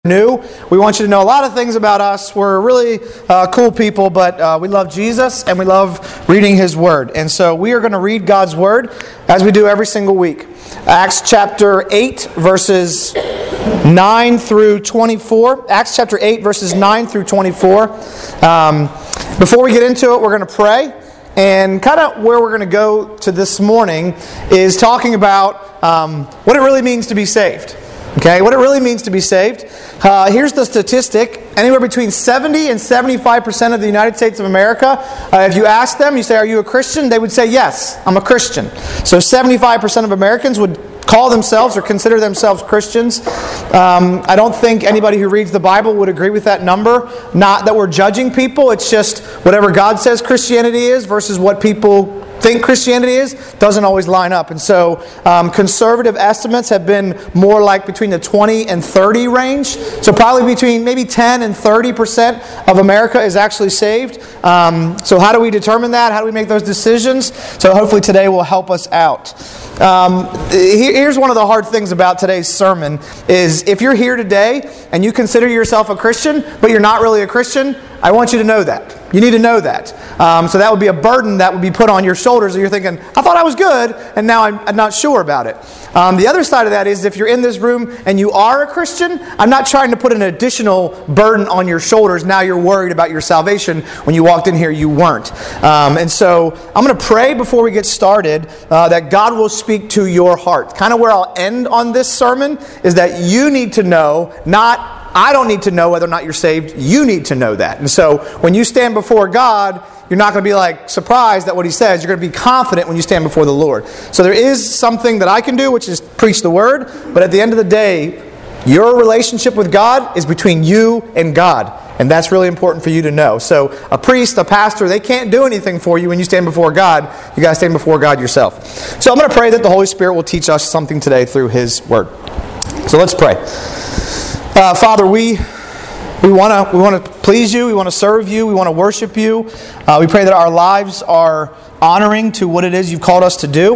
new, we want you to know a lot of things about us. We're really cool people, but we love Jesus and we love reading His Word. And so we are going to read God's Word as we do every single week. Acts chapter 8, verses 9 through 24. Acts chapter 8, verses 9 through 24. Before we get into it, we're going to pray. And kind of where we're going to go to this morning is talking about what it really means to be saved. Okay, what it really means to be saved. Here's the statistic. Anywhere between 70 and 75% of the United States of America, if you ask them, you say, are you a Christian? They would say, yes, I'm a Christian. So 75% of Americans would call themselves or consider themselves Christians. I don't think anybody who reads the Bible would agree with that number. Not that we're judging people. It's just whatever God says Christianity is versus what people think Christianity is doesn't always line up. And so conservative estimates have been more like between the 20 and 30 range. So probably between maybe 10 and 30% of America is actually saved. So how do we determine that? How do we make those decisions? So hopefully today will help us out. Here's one of the hard things about today's sermon is if you're here today and you consider yourself a Christian, but you're not really a Christian, I want you to know that. You need to know that. So that would be a burden that would be put on your shoulders. And you're thinking, I thought I was good, and now I'm not sure about it. The other side of that is if you're in this room and you are a Christian, I'm not trying to put an additional burden on your shoulders. Now you're worried about your salvation. When you walked in here, you weren't. And so I'm going to pray before we get started that God will speak to your heart. Kind of where I'll end on this sermon is that you need to know, not I don't need to know whether or not you're saved. You need to know that. And so when you stand before God, you're not going to be like surprised at what He says. You're going to be confident when you stand before the Lord. So there is something that I can do, which is preach the Word. But at the end of the day, your relationship with God is between you and God. And that's really important for you to know. So a priest, a pastor, they can't do anything for you when you stand before God. You got to stand before God yourself. So I'm going to pray that the Holy Spirit will teach us something today through His Word. So let's pray. Father, we want to please You. We want to serve You. We want to worship You. We pray that our lives are honoring to what it is You've called us to do.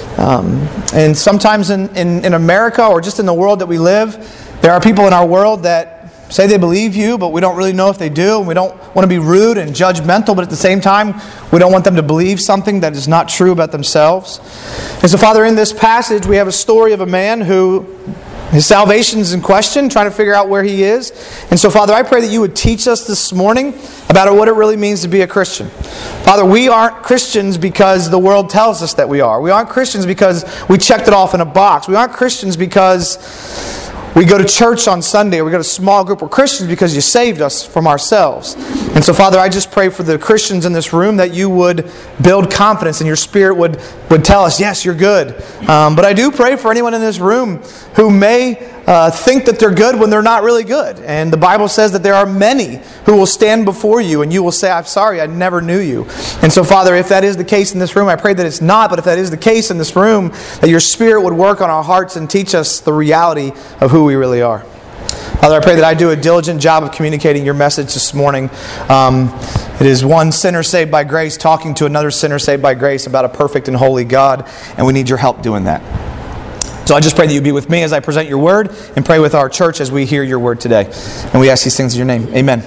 And sometimes in America or just in the world that we live, there are people in our world that say they believe You, but we don't really know if they do. And we don't want to be rude and judgmental, but at the same time, we don't want them to believe something that is not true about themselves. And so, Father, in this passage, we have a story of a man who his salvation is in question, trying to figure out where he is. And so, Father, I pray that You would teach us this morning about what it really means to be a Christian. Father, we aren't Christians because the world tells us that we are. We aren't Christians because we checked it off in a box. We aren't Christians because we go to church on Sunday or we go to small group. We're Christians because You saved us from ourselves. And so, Father, I just pray for the Christians in this room that You would build confidence and Your Spirit would tell us, yes, You're good. But I do pray for anyone in this room who may think that they're good when they're not really good. And the Bible says that there are many who will stand before You and You will say, I'm sorry, I never knew You. And so, Father, if that is the case in this room, I pray that it's not, but if that is the case in this room, that Your Spirit would work on our hearts and teach us the reality of who we really are. Father, I pray that I do a diligent job of communicating Your message this morning. It is one sinner saved by grace talking to another sinner saved by grace about a perfect and holy God, and we need Your help doing that. So I just pray that You be with me as I present Your Word and pray with our church as we hear Your Word today. And we ask these things in Your name. Amen.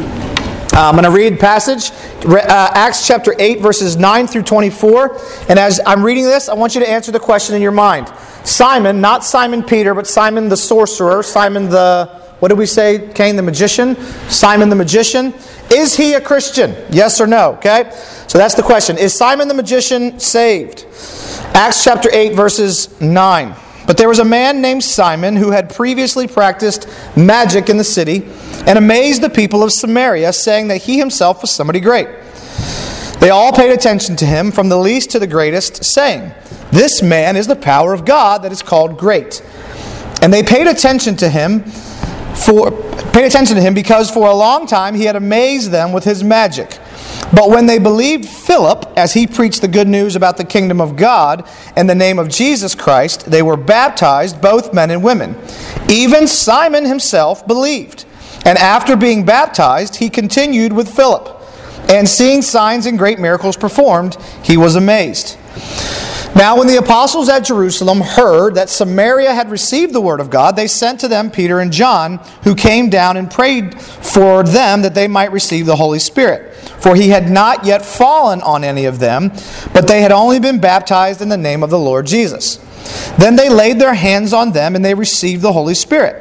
I'm going to read passage, Acts chapter 8, verses 9 through 24. And as I'm reading this, I want you to answer the question in your mind. Simon, not Simon Peter, but Simon the sorcerer, Simon the, what did we say, Cain the magician? Simon the magician. Is he a Christian? Yes or no? Okay? So that's the question. Is Simon the magician saved? Acts chapter 8, verses 9. But there was a man named Simon who had previously practiced magic in the city and amazed the people of Samaria, saying that he himself was somebody great. They all paid attention to him, from the least to the greatest, saying, this man is the power of God that is called great. And they paid attention to him because for a long time he had amazed them with his magic. But when they believed Philip, as he preached the good news about the kingdom of God and the name of Jesus Christ, they were baptized, both men and women. Even Simon himself believed. And after being baptized, he continued with Philip. And seeing signs and great miracles performed, he was amazed. Now when the apostles at Jerusalem heard that Samaria had received the word of God, they sent to them Peter and John, who came down and prayed for them that they might receive the Holy Spirit. For he had not yet fallen on any of them, but they had only been baptized in the name of the Lord Jesus. Then they laid their hands on them, and they received the Holy Spirit.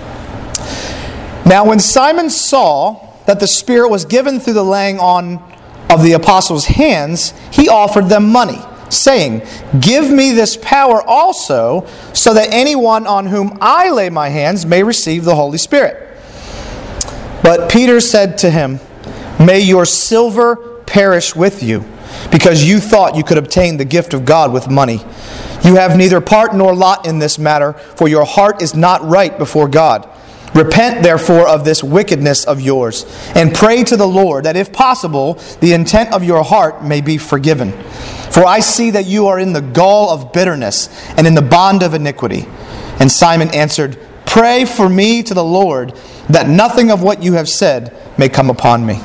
Now when Simon saw that the Spirit was given through the laying on of the apostles' hands, he offered them money, saying, "Give me this power also, so that anyone on whom I lay my hands may receive the Holy Spirit." But Peter said to him, "May your silver perish with you, because you thought you could obtain the gift of God with money. You have neither part nor lot in this matter, for your heart is not right before God. Repent, therefore, of this wickedness of yours, and pray to the Lord that, if possible, the intent of your heart may be forgiven. For I see that you are in the gall of bitterness and in the bond of iniquity." And Simon answered, "Pray for me to the Lord, that nothing of what you have said may come upon me."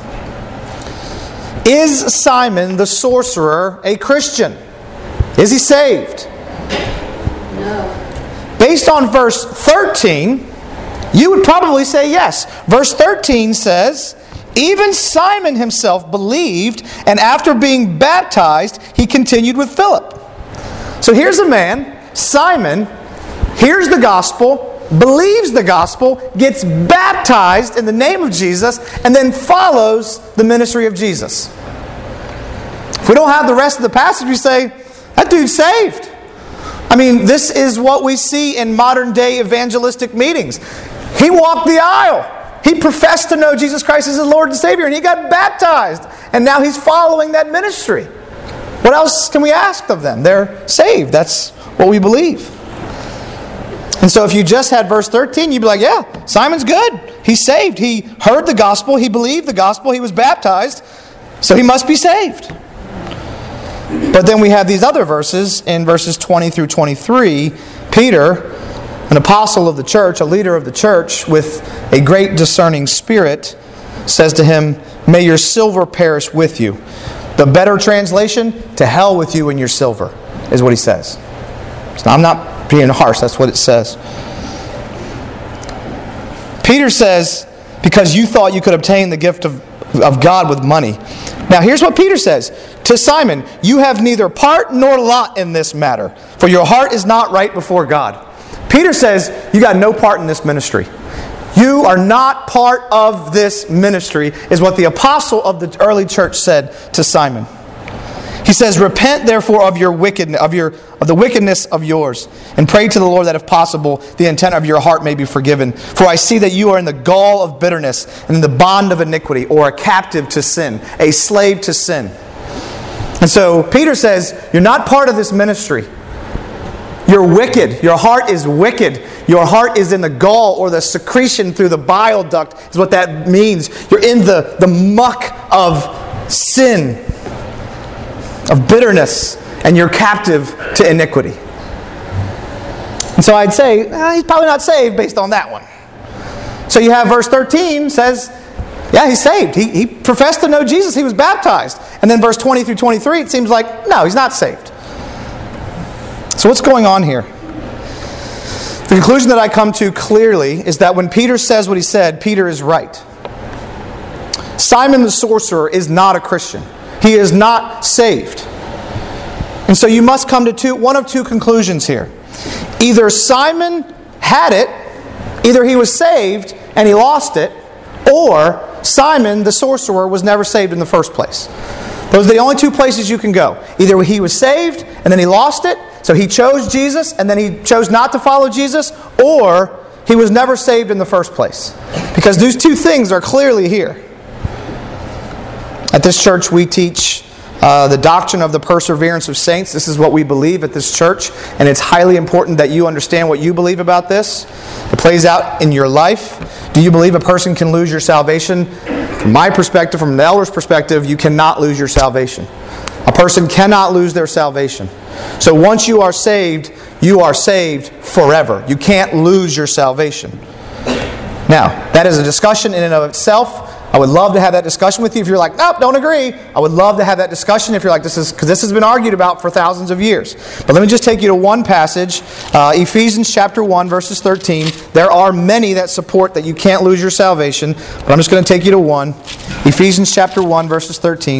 Is Simon the sorcerer a Christian? Is he saved? No. Based on verse 13, you would probably say yes. Verse 13 says, "Even Simon himself believed, and after being baptized, he continued with Philip." So here's a man, Simon, hears the gospel, believes the gospel, gets baptized in the name of Jesus, and then follows the ministry of Jesus. If we don't have the rest of the passage, we say, that dude's saved. I mean, this is what we see in modern day evangelistic meetings. He walked the aisle. He professed to know Jesus Christ as his Lord and Savior, and he got baptized. And now he's following that ministry. What else can we ask of them? They're saved. That's what we believe. And so if you just had verse 13, you'd be like, yeah, Simon's good. He's saved. He heard the gospel. He believed the gospel. He was baptized. So he must be saved. But then we have these other verses in verses 20 through 23. Peter, an apostle of the church, a leader of the church with a great discerning spirit, says to him, "May your silver perish with you." The better translation, "To hell with you and your silver," is what he says. So I'm not being harsh, that's what it says. Peter says, because you thought you could obtain the gift of God with money. Now here's what Peter says to Simon, "You have neither part nor lot in this matter, for your heart is not right before God." Peter says, you got no part in this ministry. You are not part of this ministry, is what the apostle of the early church said to Simon. He says, "Repent therefore of your wickedness, of the wickedness of yours, and pray to the Lord that, if possible, the intent of your heart may be forgiven. For I see that you are in the gall of bitterness and in the bond of iniquity," or a captive to sin, a slave to sin. And so Peter says, you're not part of this ministry. You're wicked. Your heart is wicked. Your heart is in the gall, or the secretion through the bile duct is what that means. You're in the muck of sin, of bitterness, and you're captive to iniquity. And so I'd say, he's probably not saved based on that one. So you have verse 13 says, yeah, he's saved. He professed to know Jesus. He was baptized. And then verse 20 through 23, it seems like, no, he's not saved. So what's going on here? The conclusion that I come to clearly is that when Peter says what he said, Peter is right. Simon the sorcerer is not a Christian. He is not saved. And so you must come to one of two conclusions here. Either Simon had it, either he was saved and he lost it, or Simon the sorcerer was never saved in the first place. Those are the only two places you can go. Either he was saved and then he lost it, so he chose Jesus and then he chose not to follow Jesus, or he was never saved in the first place. Because these two things are clearly here. At this church we teach the doctrine of the perseverance of saints. This is what we believe at this church, and it's highly important that you understand what you believe about this. It plays out in your life. Do you believe a person can lose your salvation? From my perspective, from the elder's perspective, you cannot lose your salvation. A person cannot lose their salvation. So once you are saved forever. You can't lose your salvation. Now, that is a discussion in and of itself. I would love to have that discussion with you. If you're like, nope, don't agree, I would love to have that discussion if you're like, because this has been argued about for thousands of years. But let me just take you to one passage, Ephesians chapter 1, verses 13. There are many that support that you can't lose your salvation, but I'm just going to take you to one. Ephesians chapter 1, verses 13.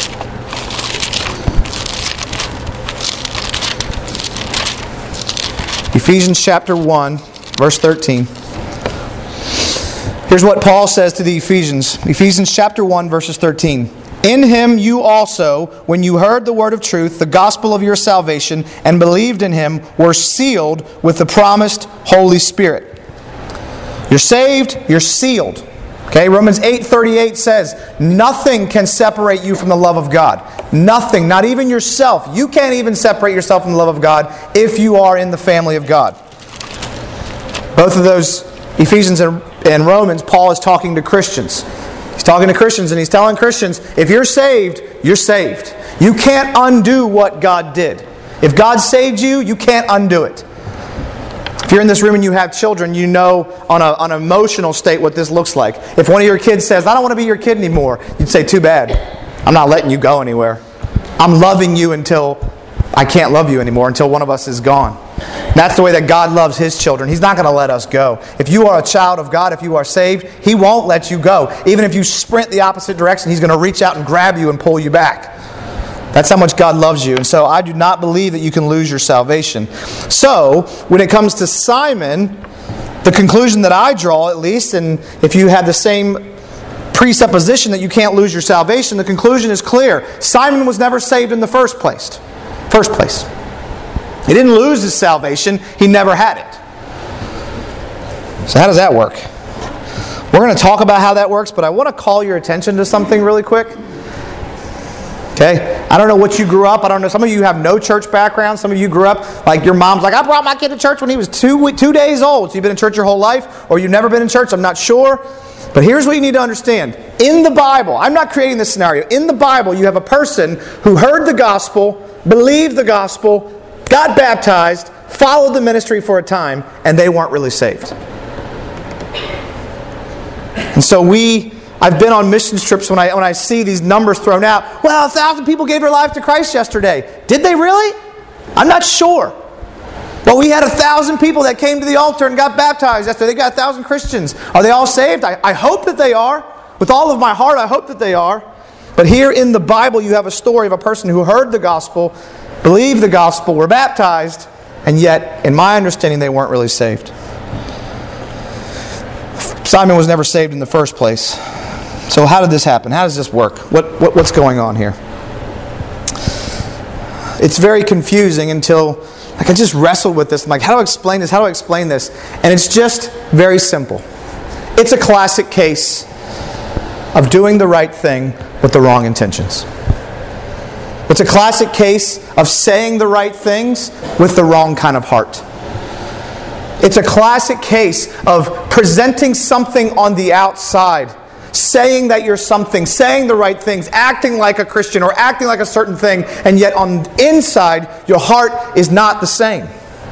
Ephesians chapter 1, verse 13. Here's what Paul says to the Ephesians. Ephesians chapter 1, verses 13. In Him you also, when you heard the word of truth, the gospel of your salvation, and believed in Him, were sealed with the promised Holy Spirit. You're saved, you're sealed. Okay, Romans 8:38 says, nothing can separate you from the love of God. Nothing, not even yourself. You can't even separate yourself from the love of God if you are in the family of God. Both of those, Ephesians and Romans, Paul is talking to Christians. He's talking to Christians and he's telling Christians, if you're saved, you're saved. You can't undo what God did. If God saved you, you can't undo it. If you're in this room and you have children, you know on an emotional state what this looks like. If one of your kids says, I don't want to be your kid anymore, you'd say, too bad. I'm not letting you go anywhere. I'm loving you until I can't love you anymore, until one of us is gone. That's the way that God loves His children. He's not going to let us go. If you are a child of God, if you are saved, He won't let you go. Even if you sprint the opposite direction, He's going to reach out and grab you and pull you back. That's how much God loves you. And so I do not believe that you can lose your salvation. So, when it comes to Simon, the conclusion that I draw at least, and if you have the same presupposition that you can't lose your salvation, the conclusion is clear. Simon was never saved in the first place. He didn't lose his salvation. He never had it. So how does that work? We're going to talk about how that works, but I want to call your attention to something really quick. Okay? I don't know what you grew up. I don't know. Some of you have no church background. Some of you grew up like your mom's like, I brought my kid to church when he was 2 days old. So you've been in church your whole life, or you've never been in church. I'm not sure. But here's what you need to understand. In the Bible, I'm not creating this scenario. In the Bible, you have a person who heard the gospel, believed the gospel, got baptized, followed the ministry for a time, and they weren't really saved. And so I've been on missions trips when I see these numbers thrown out. Well, 1,000 people gave their life to Christ yesterday. Did they really? I'm not sure. Well, we had 1,000 people that came to the altar and got baptized yesterday. They got 1,000 Christians. Are they all saved? I hope that they are. With all of my heart, I hope that they are. But here in the Bible, you have a story of a person who heard the gospel, believed the gospel, were baptized, and yet, in my understanding, they weren't really saved. Simon was never saved in the first place. So how did this happen? How does this work? What's going on here? It's very confusing until I just wrestled with this. I'm like, how do I explain this? How do I explain this? And it's just very simple. It's a classic case of doing the right thing with the wrong intentions. It's a classic case of saying the right things with the wrong kind of heart. It's a classic case of presenting something on the outside, saying that you're something, saying the right things, acting like a Christian or acting like a certain thing, and yet on the inside, your heart is not the same.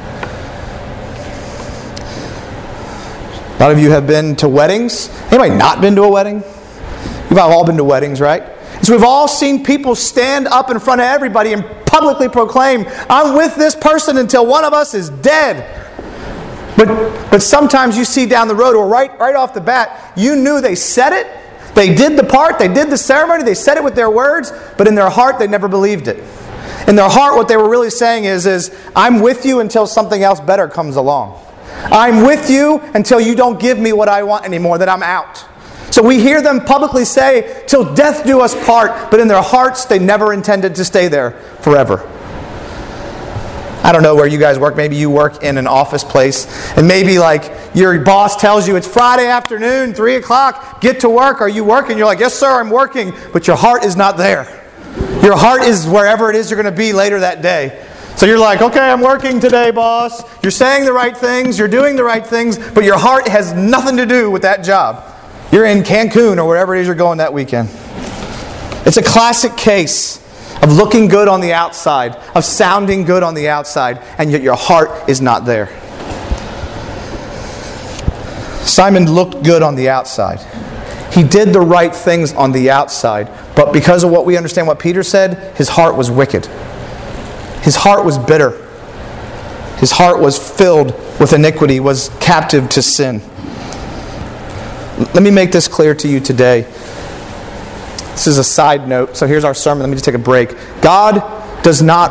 A lot of you have been to weddings. Anybody not been to a wedding? You've all been to weddings, right? So we've all seen people stand up in front of everybody and publicly proclaim, I'm with this person until one of us is dead. But sometimes you see down the road, or right off the bat, you knew they said it, they did the part, they did the ceremony, they said it with their words, but in their heart they never believed it. In their heart what they were really saying is I'm with you until something else better comes along. I'm with you until you don't give me what I want anymore, that I'm out. So we hear them publicly say, till death do us part, but in their hearts they never intended to stay there forever. I don't know where you guys work. Maybe you work in an office place, and maybe like your boss tells you it's Friday afternoon, 3 o'clock, get to work. Are you working? You're like, yes sir, I'm working, but your heart is not there. Your heart is wherever it is you're going to be later that day. So you're like, okay, I'm working today, boss. You're saying the right things, you're doing the right things, but your heart has nothing to do with that job. You're in Cancun or wherever it is you're going that weekend. It's a classic case of looking good on the outside, of sounding good on the outside, and yet your heart is not there. Simon looked good on the outside. He did the right things on the outside, but because of what we understand what Peter said, his heart was wicked. His heart was bitter. His heart was filled with iniquity, was captive to sin. Let me make this clear to you today. This is a side note, so here's our sermon. Let me just take a break. God is not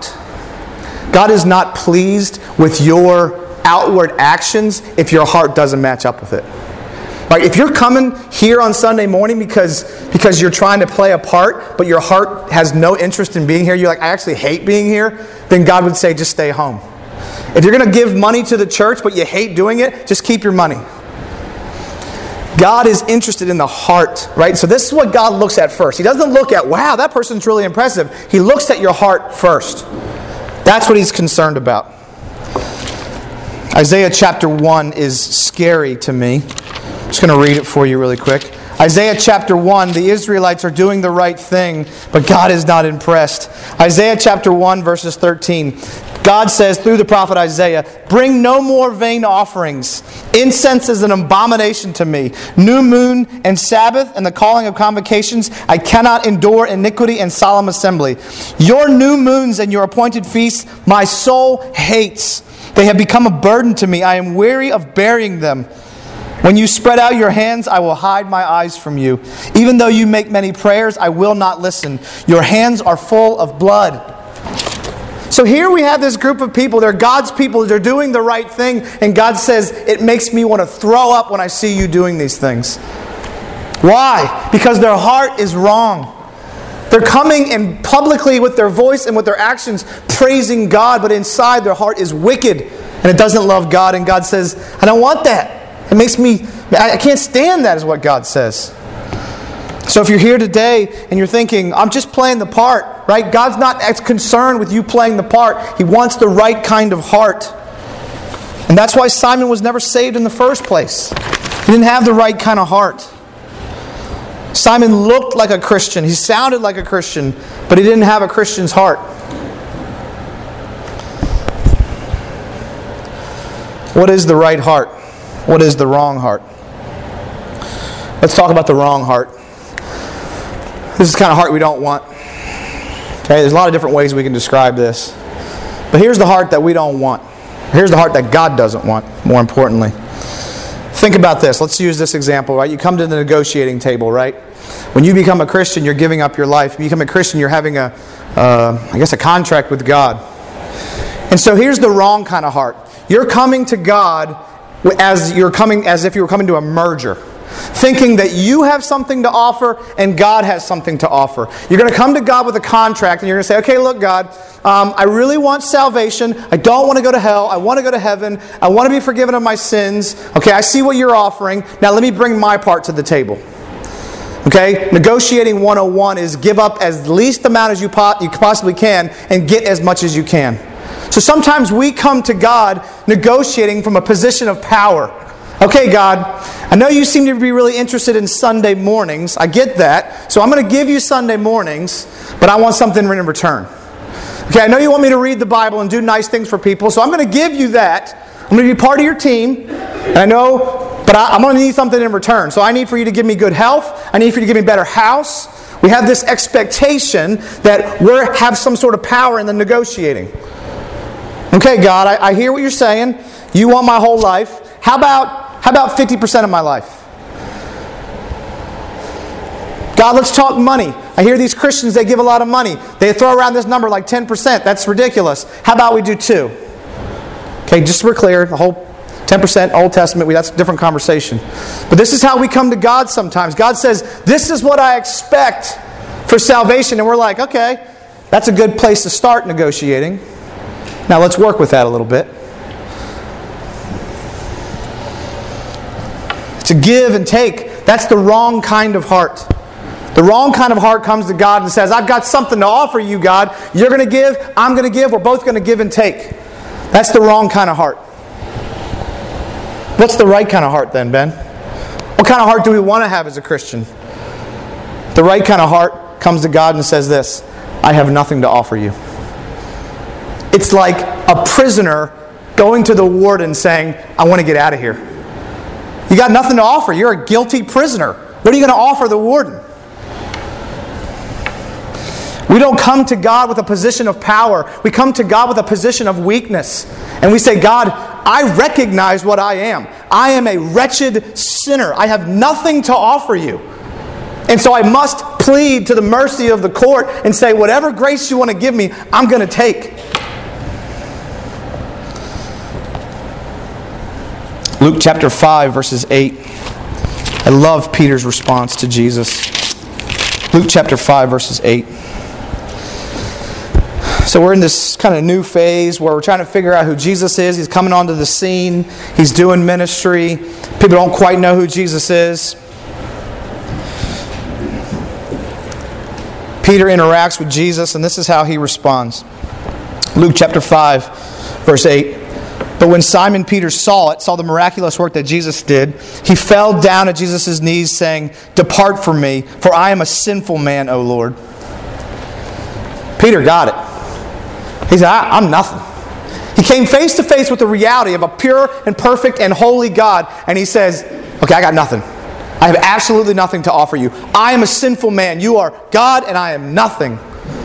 pleased with your outward actions if your heart doesn't match up with it. Like if you're coming here on Sunday morning because you're trying to play a part, but your heart has no interest in being here, you're like, I actually hate being here, then God would say, just stay home. If you're going to give money to the church, but you hate doing it, just keep your money. God is interested in the heart, right? So this is what God looks at first. He doesn't look at, wow, that person's really impressive. He looks at your heart first. That's what He's concerned about. Isaiah chapter 1 is scary to me. I'm just going to read it for you really quick. Isaiah chapter 1, the Israelites are doing the right thing, but God is not impressed. Isaiah chapter 1, verses 13. God says through the prophet Isaiah, bring no more vain offerings. Incense is an abomination to me. New moon and Sabbath and the calling of convocations, I cannot endure iniquity and solemn assembly. Your new moons and your appointed feasts, my soul hates. They have become a burden to me. I am weary of bearing them. When you spread out your hands, I will hide my eyes from you. Even though you make many prayers, I will not listen. Your hands are full of blood. So here we have this group of people. They're God's people. They're doing the right thing. And God says, it makes me want to throw up when I see you doing these things. Why? Because their heart is wrong. They're coming and publicly with their voice and with their actions praising God, but inside their heart is wicked and it doesn't love God. And God says, I don't want that. It makes me, I can't stand that is what God says. So if you're here today and you're thinking, I'm just playing the part, right? God's not as concerned with you playing the part. He wants the right kind of heart. And that's why Simon was never saved in the first place. He didn't have the right kind of heart. Simon looked like a Christian. He sounded like a Christian, but he didn't have a Christian's heart. What is the right heart? What is the wrong heart? Let's talk about the wrong heart. This is the kind of heart we don't want. Okay, there's a lot of different ways we can describe this. But here's the heart that we don't want. Here's the heart that God doesn't want, more importantly. Think about this. Let's use this example, right? You come to the negotiating table, right? When you become a Christian, you're giving up your life. When you become a Christian, you're having a contract with God. And so here's the wrong kind of heart. You're coming to God as if you were coming to a merger, thinking that you have something to offer and God has something to offer. You're going to come to God with a contract and you're going to say, okay, look, God, I really want salvation. I don't want to go to hell. I want to go to heaven. I want to be forgiven of my sins. Okay, I see what you're offering. Now let me bring my part to the table. Okay, negotiating 101 is give up as least amount as you possibly can and get as much as you can. So sometimes we come to God negotiating from a position of power. Okay, God, I know you seem to be really interested in Sunday mornings. I get that. So I'm going to give you Sunday mornings, but I want something in return. Okay, I know you want me to read the Bible and do nice things for people, so I'm going to give you that. I'm going to be part of your team. And I know, but I'm going to need something in return. So I need for you to give me good health. I need for you to give me a better house. We have this expectation that we have some sort of power in the negotiating. Okay, God, I hear what you're saying. You want my whole life. How about 50% of my life? God, let's talk money. I hear these Christians, they give a lot of money. They throw around this number like 10%. That's ridiculous. How about we do 2? Okay, just so we're clear, the whole 10% Old Testament, that's a different conversation. But this is how we come to God sometimes. God says, this is what I expect for salvation. And we're like, okay, that's a good place to start negotiating. Now let's work with that a little bit. To give and take, that's the wrong kind of heart. The wrong kind of heart comes to God and says, I've got something to offer you, God. You're going to give, I'm going to give, we're both going to give and take. That's the wrong kind of heart. What's the right kind of heart then, Ben? What kind of heart do we want to have as a Christian? The right kind of heart comes to God and says this, I have nothing to offer you. It's like a prisoner going to the warden saying, I want to get out of here. You got nothing to offer. You're a guilty prisoner. What are you going to offer the warden? We don't come to God with a position of power. We come to God with a position of weakness. And we say, God, I recognize what I am. I am a wretched sinner. I have nothing to offer you. And so I must plead to the mercy of the court and say, whatever grace you want to give me, I'm going to take. Luke chapter 5, verses 8. I love Peter's response to Jesus. Luke chapter 5, verses 8. So we're in this kind of new phase where we're trying to figure out who Jesus is. He's coming onto the scene. He's doing ministry. People don't quite know who Jesus is. Peter interacts with Jesus, and this is how he responds. Luke chapter 5, verse 8. But when Simon Peter saw the miraculous work that Jesus did, he fell down at Jesus' knees, saying, "Depart from me, for I am a sinful man, O Lord." Peter got it. He said, I'm nothing. He came face to face with the reality of a pure and perfect and holy God, and he says, okay, I got nothing. I have absolutely nothing to offer you. I am a sinful man. You are God, and I am nothing.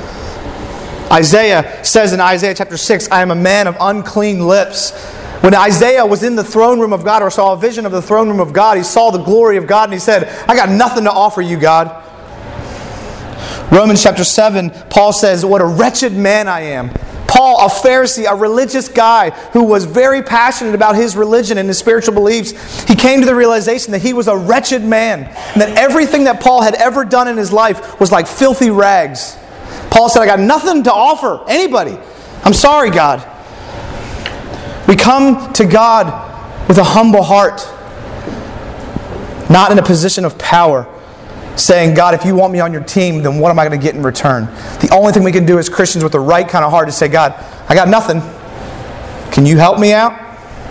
Isaiah says in Isaiah chapter 6, I am a man of unclean lips. When Isaiah was in the throne room of God, or saw a vision of the throne room of God, he saw the glory of God, and he said, I got nothing to offer you, God. Romans chapter 7, Paul says, what a wretched man I am. Paul, a Pharisee, a religious guy who was very passionate about his religion and his spiritual beliefs, he came to the realization that he was a wretched man, and that everything that Paul had ever done in his life was like filthy rags. Paul said, I got nothing to offer anybody. I'm sorry, God. We come to God with a humble heart, not in a position of power, saying, God, if you want me on your team, then what am I going to get in return? The only thing we can do as Christians with the right kind of heart is say, God, I got nothing. Can you help me out?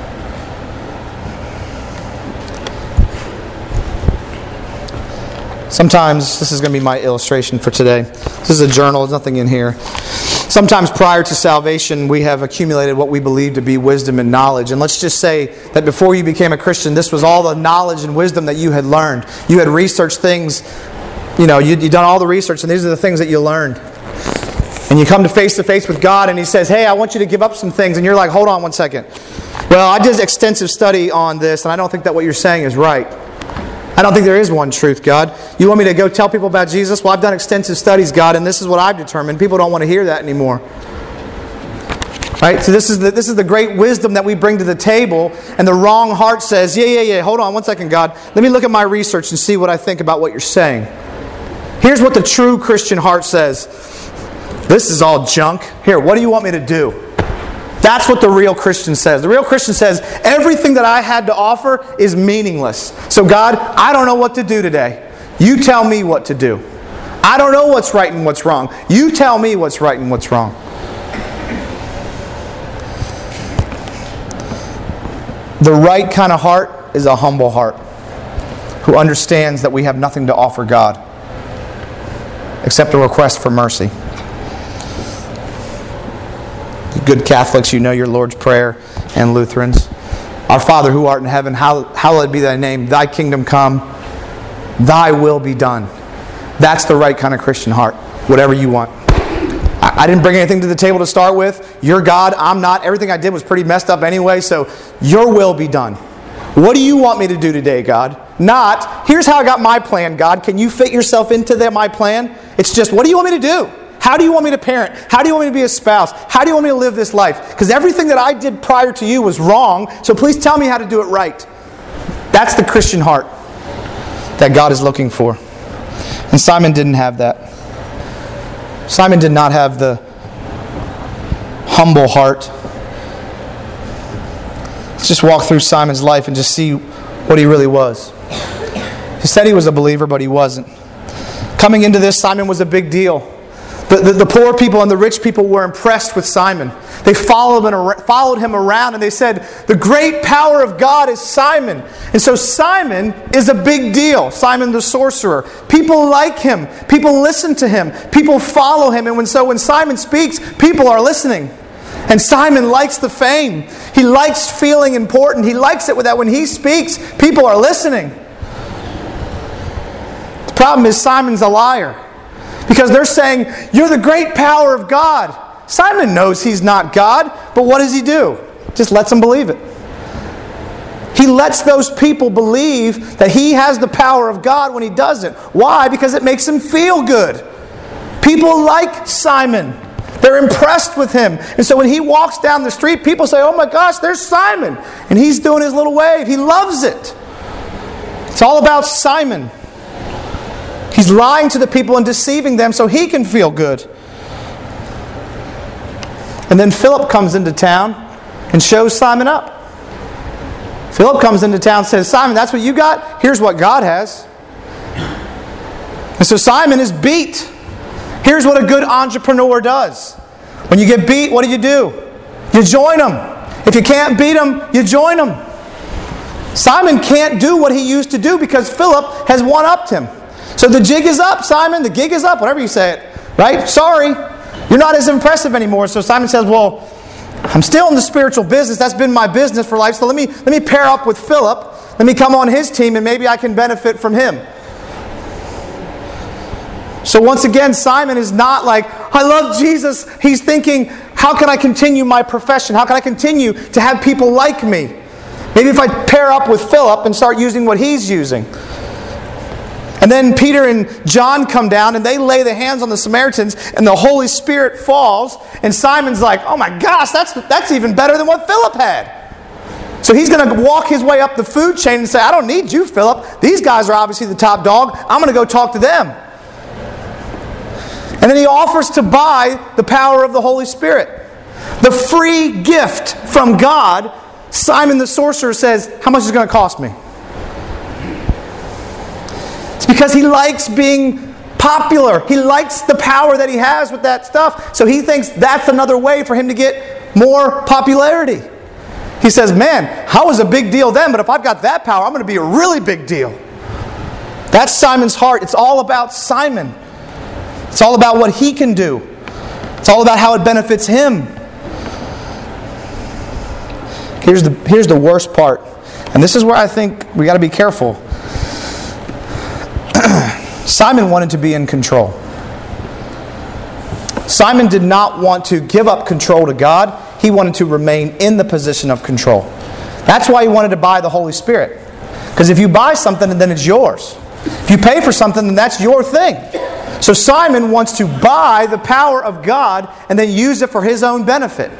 Sometimes, this is going to be my illustration for today. This is a journal, there's nothing in here. Sometimes prior to salvation, we have accumulated what we believe to be wisdom and knowledge. And let's just say that before you became a Christian, this was all the knowledge and wisdom that you had learned. You had researched things, you'd done all the research, and these are the things that you learned. And you come to face with God, and He says, hey, I want you to give up some things. And you're like, hold on one second. Well, I did extensive study on this, and I don't think that what you're saying is right. I don't think there is one truth, God. You want me to go tell people about Jesus? Well, I've done extensive studies, God, and this is what I've determined. People don't want to hear that anymore. Right? So this is the great wisdom that we bring to the table, and the wrong heart says, yeah, hold on one second, God. Let me look at my research and see what I think about what you're saying. Here's what the true Christian heart says. This is all junk. Here, what do you want me to do? That's what the real Christian says. The real Christian says, everything that I had to offer is meaningless. So God, I don't know what to do today. You tell me what to do. I don't know what's right and what's wrong. You tell me what's right and what's wrong. The right kind of heart is a humble heart who understands that we have nothing to offer God except a request for mercy. Good Catholics, you know your Lord's Prayer, and Lutherans. Our Father who art in heaven, hallowed be thy name. Thy kingdom come. Thy will be done. That's the right kind of Christian heart. Whatever you want. I didn't bring anything to the table to start with. You're God. I'm not. Everything I did was pretty messed up anyway, so your will be done. What do you want me to do today, God? Not, here's how I got my plan, God. Can you fit yourself into my plan? It's just, what do you want me to do? How do you want me to parent? How do you want me to be a spouse? How do you want me to live this life? Because everything that I did prior to you was wrong, so please tell me how to do it right. That's the Christian heart that God is looking for. And Simon didn't have that. Simon did not have the humble heart. Let's just walk through Simon's life and just see what he really was. He said he was a believer, but he wasn't. Coming into this, Simon was a big deal. The poor people and the rich people were impressed with Simon. They followed him around, and they said, the great power of God is Simon. And so Simon is a big deal. Simon the sorcerer. People like him. People listen to him. People follow him. And when Simon speaks, people are listening. And Simon likes the fame. He likes feeling important. He likes it that when he speaks, people are listening. problem is Simon's a liar. Because they're saying, you're the great power of God. Simon knows he's not God, but what does he do? Just lets them believe it. He lets those people believe that he has the power of God when he doesn't. Why? Because it makes him feel good. People like Simon. They're impressed with him. And so when he walks down the street, people say, oh my gosh, there's Simon. And he's doing his little wave. He loves it. It's all about Simon. He's lying to the people and deceiving them so he can feel good. And then Philip comes into town and shows Simon up. Philip comes into town and says, Simon, that's what you got? Here's what God has. And so Simon is beat. Here's what a good entrepreneur does. When you get beat, what do? You join them. If you can't beat them, you join them. Simon can't do what he used to do because Philip has one-upped him. So the jig is up, Simon. The gig is up, whatever you say it. Right? Sorry. You're not as impressive anymore. So Simon says, well, I'm still in the spiritual business. That's been my business for life. So let me pair up with Philip. Let me come on his team and maybe I can benefit from him. So once again, Simon is not like, I love Jesus. He's thinking, how can I continue my profession? How can I continue to have people like me? Maybe if I pair up with Philip and start using what he's using. And then Peter and John come down and they lay the hands on the Samaritans and the Holy Spirit falls. And Simon's like, oh my gosh, that's even better than what Philip had. So he's going to walk his way up the food chain and say, I don't need you, Philip. These guys are obviously the top dog. I'm going to go talk to them. And then he offers to buy the power of the Holy Spirit. The free gift from God. Simon the sorcerer says, how much is it going to cost me? It's because he likes being popular. He likes the power that he has with that stuff. So he thinks that's another way for him to get more popularity. He says, man, I was a big deal then, but if I've got that power, I'm going to be a really big deal. That's Simon's heart. It's all about Simon. It's all about what he can do. It's all about how it benefits him. Here's the worst part. And this is where I think we got to be careful. Simon wanted to be in control. Simon did not want to give up control to God. He wanted to remain in the position of control. That's why he wanted to buy the Holy Spirit. Because if you buy something, then it's yours. If you pay for something, then that's your thing. So Simon wants to buy the power of God and then use it for his own benefit.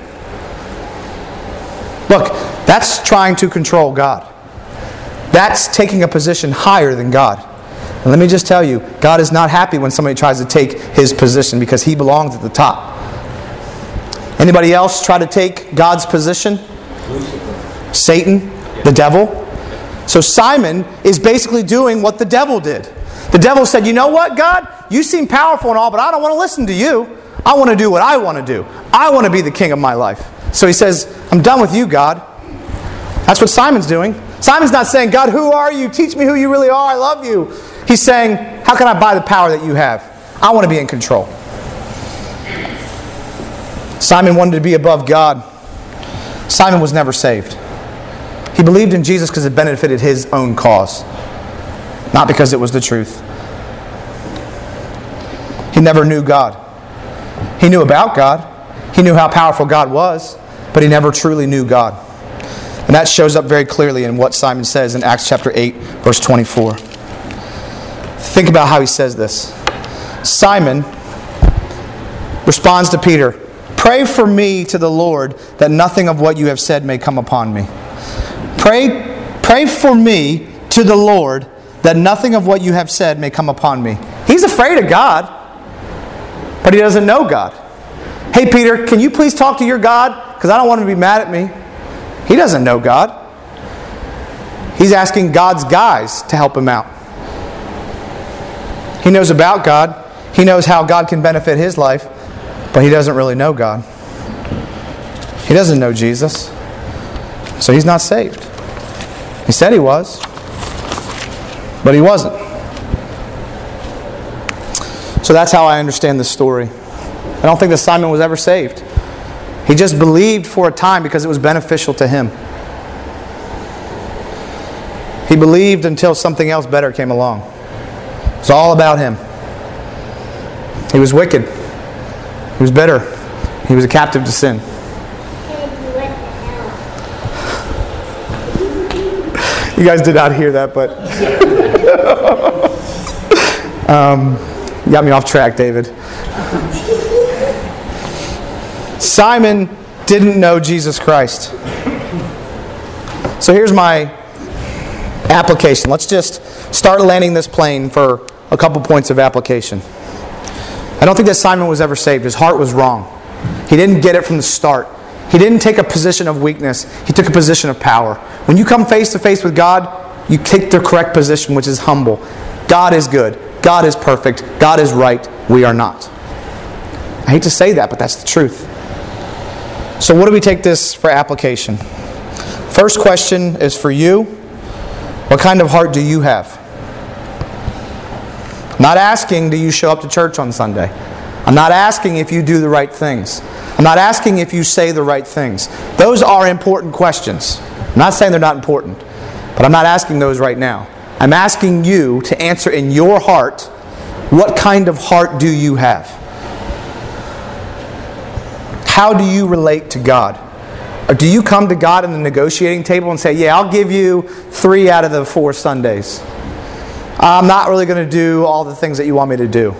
Look, that's trying to control God. That's taking a position higher than God. And let me just tell you, God is not happy when somebody tries to take his position because he belongs at the top. Anybody else try to take God's position? Satan, the devil. So Simon is basically doing what the devil did. The devil said, you know what, God? You seem powerful and all, but I don't want to listen to you. I want to do what I want to do. I want to be the king of my life. So he says, I'm done with you, God. That's what Simon's doing. Simon's not saying, God, who are you? Teach me who you really are. I love you. He's saying, how can I buy the power that you have? I want to be in control. Simon wanted to be above God. Simon was never saved. He believed in Jesus because it benefited his own cause, not because it was the truth. He never knew God. He knew about God. He knew how powerful God was, but he never truly knew God. And that shows up very clearly in what Simon says in Acts chapter 8, verse 24. Think about how he says this. Simon responds to Peter, pray for me to the Lord that nothing of what you have said may come upon me. Pray for me to the Lord that nothing of what you have said may come upon me. He's afraid of God, but he doesn't know God. Hey, Peter, can you please talk to your God? Because I don't want him to be mad at me. He doesn't know God. He's asking God's guys to help him out. He knows about God. He knows how God can benefit his life, but he doesn't really know God. He doesn't know Jesus. So he's not saved. He said he was, but he wasn't. So that's how I understand this story. I don't think that Simon was ever saved. He just believed for a time because it was beneficial to him. He believed until something else better came along. It's all about him. He was wicked. He was bitter. He was a captive to sin. You guys did not hear that, but you got me off track, David. Simon didn't know Jesus Christ. So here's my application. Let's just start landing this plane for a couple points of application. I don't think that Simon was ever saved. His heart was wrong. He didn't get it from the start. He didn't take a position of weakness. He took a position of power. When you come face to face with God, you take the correct position, which is humble. God is good. God is perfect. God is right. We are not. I hate to say that, but that's the truth. So what do we take this for application? First question is for you. What kind of heart do you have? I'm not asking, do you show up to church on Sunday? I'm not asking if you do the right things. I'm not asking if you say the right things. Those are important questions. I'm not saying they're not important, but I'm not asking those right now. I'm asking you to answer in your heart, what kind of heart do you have? How do you relate to God? Or do you come to God in the negotiating table and say, yeah, I'll give you 3 out of the 4 Sundays. I'm not really going to do all the things that you want me to do.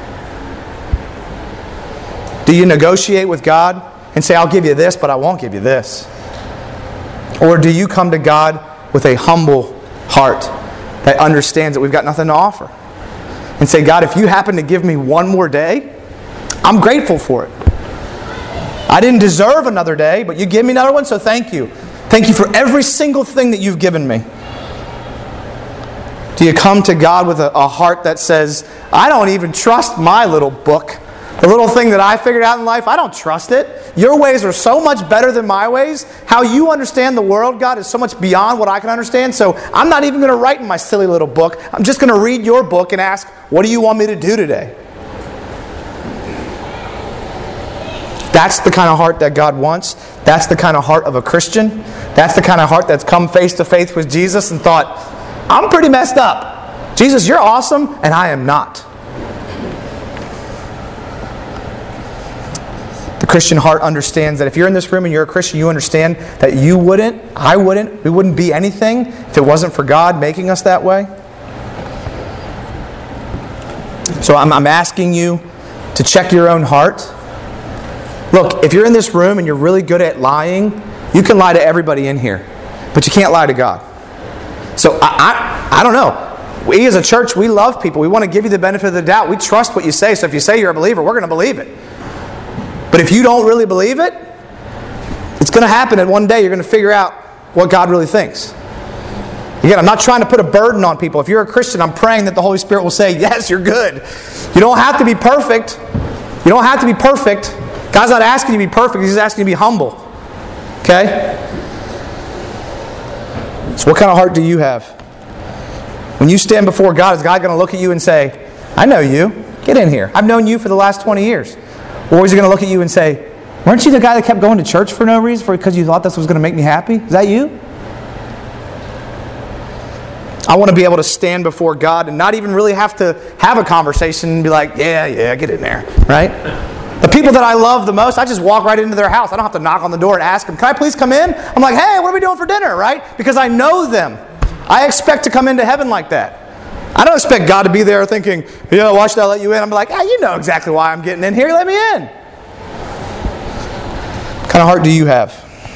Do you negotiate with God and say, I'll give you this, but I won't give you this? Or do you come to God with a humble heart that understands that we've got nothing to offer? And say, God, if you happen to give me one more day, I'm grateful for it. I didn't deserve another day, but you give me another one, so thank you. Thank you for every single thing that you've given me. Do you come to God with a heart that says, I don't even trust my little book. The little thing that I figured out in life, I don't trust it. Your ways are so much better than my ways. How you understand the world, God, is so much beyond what I can understand. So I'm not even going to write in my silly little book. I'm just going to read your book and ask, what do you want me to do today? That's the kind of heart that God wants. That's the kind of heart of a Christian. That's the kind of heart that's come face to face with Jesus and thought, I'm pretty messed up. Jesus, you're awesome, and I am not. The Christian heart understands that if you're in this room and you're a Christian, you understand that you wouldn't, I wouldn't, we wouldn't be anything if it wasn't for God making us that way. So I'm asking you to check your own heart. Look, if you're in this room and you're really good at lying, you can lie to everybody in here, but you can't lie to God. So I don't know. We as a church, we love people. We want to give you the benefit of the doubt. We trust what you say. So if you say you're a believer, we're going to believe it. But if you don't really believe it, it's going to happen, and one day you're going to figure out what God really thinks. Again, I'm not trying to put a burden on people. If you're a Christian, I'm praying that the Holy Spirit will say, yes, you're good. You don't have to be perfect. You don't have to be perfect. God's not asking you to be perfect. He's asking you to be humble. Okay? So what kind of heart do you have? When you stand before God, is God going to look at you and say, I know you. Get in here. I've known you for the last 20 years. Or is He going to look at you and say, weren't you the guy that kept going to church for no reason because you thought this was going to make me happy? Is that you? I want to be able to stand before God and not even really have to have a conversation and be like, yeah, get in there. Right? The people that I love the most, I just walk right into their house. I don't have to knock on the door and ask them, can I please come in? I'm like, hey, what are we doing for dinner? Right? Because I know them. I expect to come into heaven like that. I don't expect God to be there thinking, why should I let you in? I'm like, you know exactly why I'm getting in here. Let me in. What kind of heart do you have?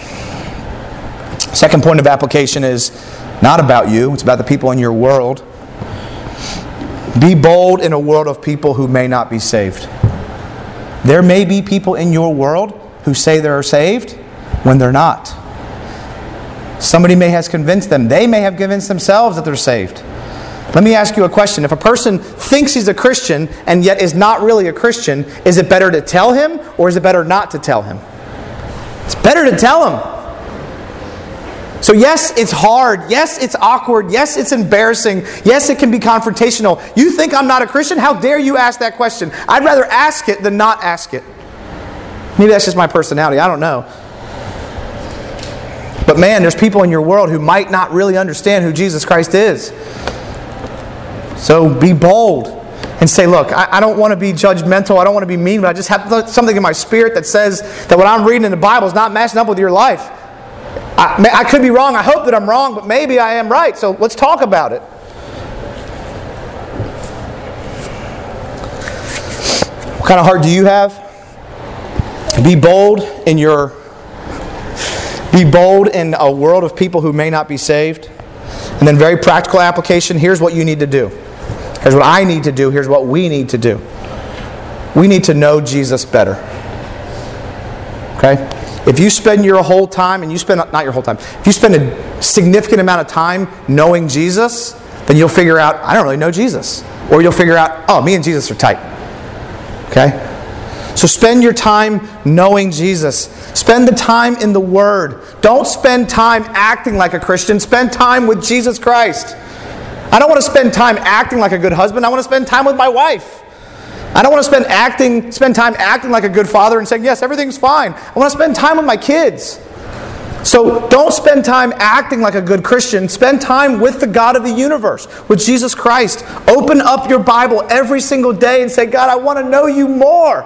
Second point of application is not about you. It's about the people in your world. Be bold in a world of people who may not be saved. There may be people in your world who say they're saved when they're not. Somebody may have convinced them. They may have convinced themselves that they're saved. Let me ask you a question. If a person thinks he's a Christian and yet is not really a Christian, is it better to tell him or is it better not to tell him? It's better to tell him. So yes, it's hard. Yes, it's awkward. Yes, it's embarrassing. Yes, it can be confrontational. You think I'm not a Christian? How dare you ask that question? I'd rather ask it than not ask it. Maybe that's just my personality. I don't know. But man, there's people in your world who might not really understand who Jesus Christ is. So be bold and say, look, I don't want to be judgmental. I don't want to be mean, but I just have something in my spirit that says that what I'm reading in the Bible is not matching up with your life. I could be wrong. I hope that I'm wrong, but maybe I am right. So let's talk about it. What kind of heart do you have? Be bold in a world of people who may not be saved. And then very practical application, here's what you need to do. Here's what I need to do. Here's what we need to do. We need to know Jesus better. Okay? If you spend your whole time, if you spend a significant amount of time knowing Jesus, then you'll figure out, I don't really know Jesus. Or you'll figure out, oh, me and Jesus are tight. Okay? So spend your time knowing Jesus. Spend the time in the Word. Don't spend time acting like a Christian. Spend time with Jesus Christ. I don't want to spend time acting like a good husband. I want to spend time with my wife. I don't want to spend time acting like a good father and saying, yes, everything's fine. I want to spend time with my kids. So don't spend time acting like a good Christian. Spend time with the God of the universe, with Jesus Christ. Open up your Bible every single day and say, God, I want to know you more.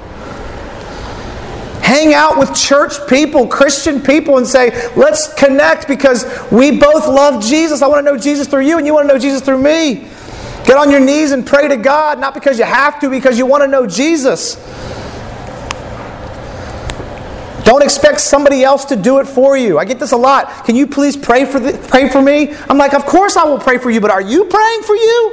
Hang out with church people, Christian people, and say, let's connect because we both love Jesus. I want to know Jesus through you and you want to know Jesus through me. Get on your knees and pray to God, not because you have to, because you want to know Jesus. Don't expect somebody else to do it for you. I get this a lot. Can you please pray for me? I'm like, of course I will pray for you, but are you praying for you?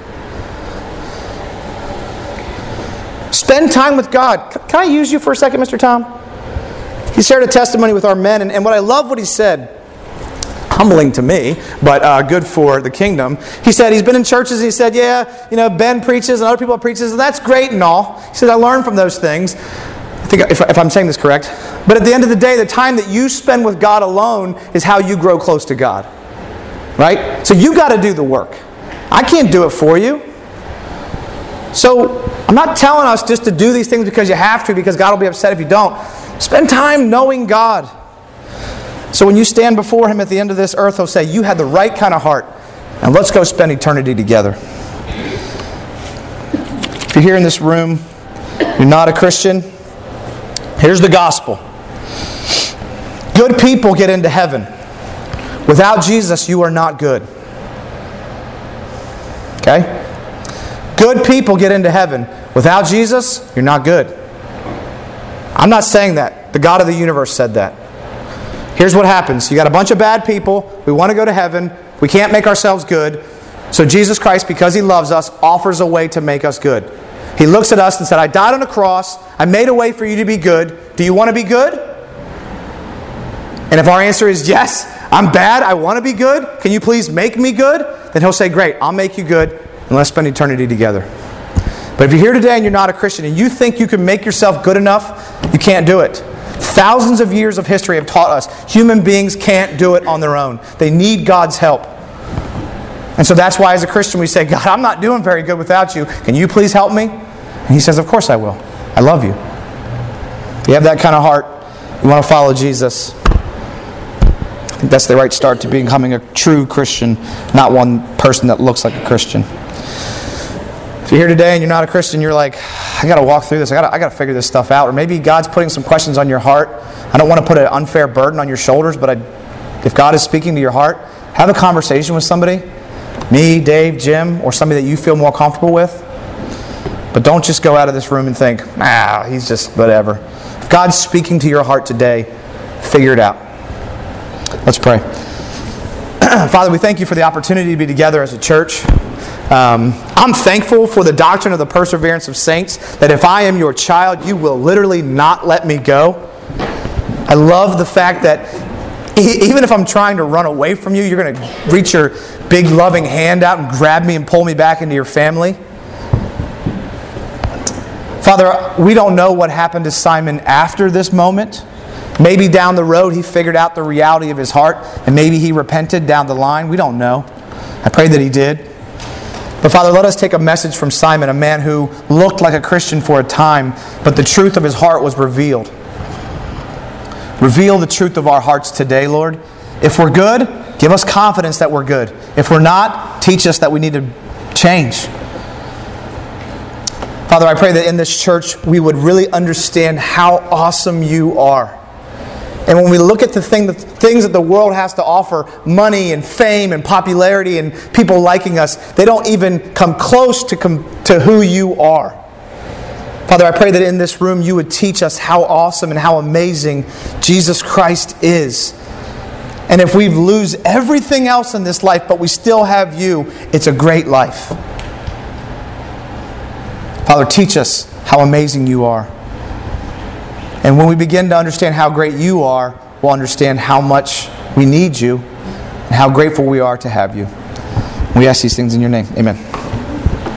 Spend time with God. Can I use you for a second, Mr. Tom? He shared a testimony with our men, and what I love what he said, humbling to me, but good for the kingdom. He said he's been in churches and he said, Ben preaches and other people preaches, and that's great and all. He said, I learned from those things. I think if I'm saying this correct. But at the end of the day, the time that you spend with God alone is how you grow close to God. Right? So you got to do the work. I can't do it for you. So I'm not telling us just to do these things because you have to, because God will be upset if you don't. Spend time knowing God. So when you stand before Him at the end of this earth, He'll say, you had the right kind of heart. And let's go spend eternity together. If you're here in this room, you're not a Christian, here's the gospel. Good people get into heaven. Without Jesus, you are not good. Okay? Good people get into heaven. Without Jesus, you're not good. I'm not saying that. The God of the universe said that. Here's what happens. You got a bunch of bad people. We want to go to heaven. We can't make ourselves good. So Jesus Christ, because He loves us, offers a way to make us good. He looks at us and said, I died on a cross. I made a way for you to be good. Do you want to be good? And if our answer is yes, I'm bad, I want to be good. Can you please make me good? Then He'll say, great, I'll make you good, and let's spend eternity together. But if you're here today and you're not a Christian and you think you can make yourself good enough, you can't do it. Thousands of years of history have taught us human beings can't do it on their own. They need God's help. And so that's why as a Christian we say, God, I'm not doing very good without you. Can you please help me? And He says, of course I will. I love you. If you have that kind of heart, you want to follow Jesus, I think that's the right start to becoming a true Christian, not one person that looks like a Christian. If you're here today and you're not a Christian, you're like, I got to walk through this. I got to figure this stuff out. Or maybe God's putting some questions on your heart. I don't want to put an unfair burden on your shoulders, but if God is speaking to your heart, have a conversation with somebody. Me, Dave, Jim, or somebody that you feel more comfortable with. But don't just go out of this room and think, he's just whatever. If God's speaking to your heart today, figure it out. Let's pray. Father, we thank you for the opportunity to be together as a church. I'm thankful for the doctrine of the perseverance of saints, that if I am your child, you will literally not let me go. I love the fact that even if I'm trying to run away from you, you're going to reach your big loving hand out and grab me and pull me back into your family. Father, we don't know what happened to Simon after this moment. Maybe down the road he figured out the reality of his heart, and maybe he repented down the line. We don't know. I pray that he did. But Father, let us take a message from Simon, a man who looked like a Christian for a time, but the truth of his heart was revealed. Reveal the truth of our hearts today, Lord. If we're good, give us confidence that we're good. If we're not, teach us that we need to change. Father, I pray that in this church we would really understand how awesome you are. And when we look at the things that the world has to offer, money and fame and popularity and people liking us, they don't even come close to who you are. Father, I pray that in this room you would teach us how awesome and how amazing Jesus Christ is. And if we lose everything else in this life, but we still have you, it's a great life. Father, teach us how amazing you are. And when we begin to understand how great you are, we'll understand how much we need you and how grateful we are to have you. We ask these things in your name. Amen.